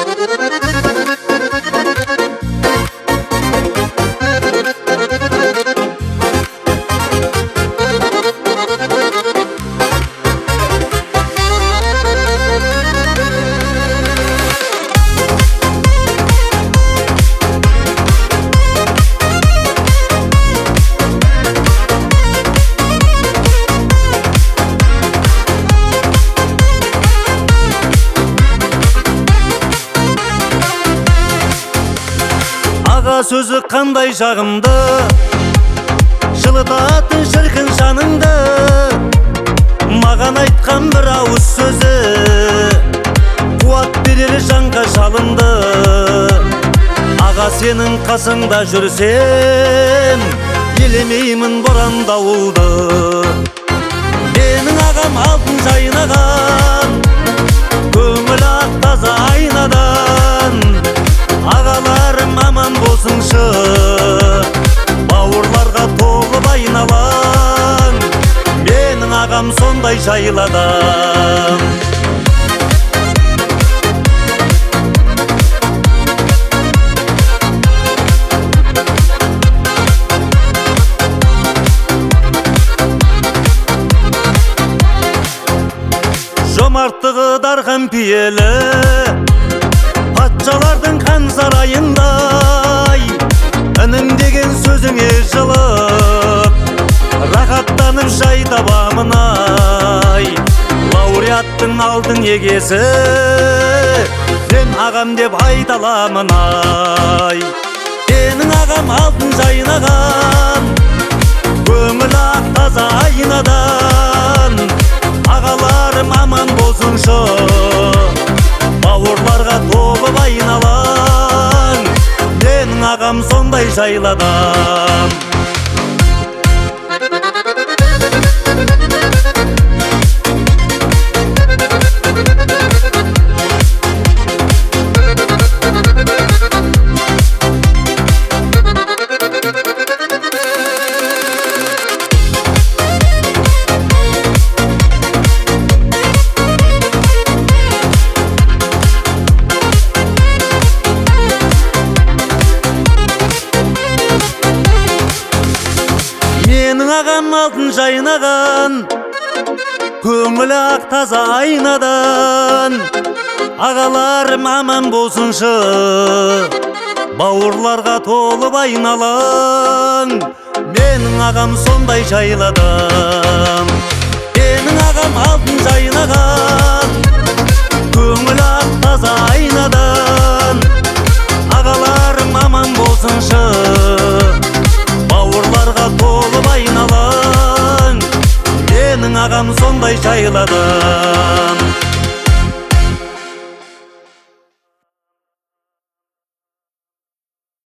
Сөзі қандай жағымды, жылытатын шіркін жаныңды. Маған айтқан бір ауыз сөзі, қуат берер жанға жалынды. Аға сенің қасыңда жүрсем, елемеймін боран дауылды. Менің ағам алтын жайнаған, көңіл ақ таза айнадан. Ағаларым аман болсыншы, бауырларға толып айналаң. Менің ағам сондай жайлы адам. Жомарттығы дархан пиелі, патшалардың хан сарайындай. Інім деген сөзіңе жылып, рахаттанып жай табамын ай. Лауреаттың алтын егесі, мен ағам деп айталамын ай. Менің ағам алтын жайнаған, көңіл ақ таза айнадан. Ағаларым аман болсыншы, бауырларға толып айналаң. Менің ағам сондай жайлы адам. Менің ағам алтын жайнаған, көңіл ақ таза айнадан. Ағаларым аман болсыншы, бауырларға толып айналаң. Менің ағам сондай жайлы адам. Менің ағам алтын жайнаған, көңіл ақ таза айнадан. Ағаларым аман болсыншы, бауырларға толып айналаң. Менің ағам сондай жайлы адам.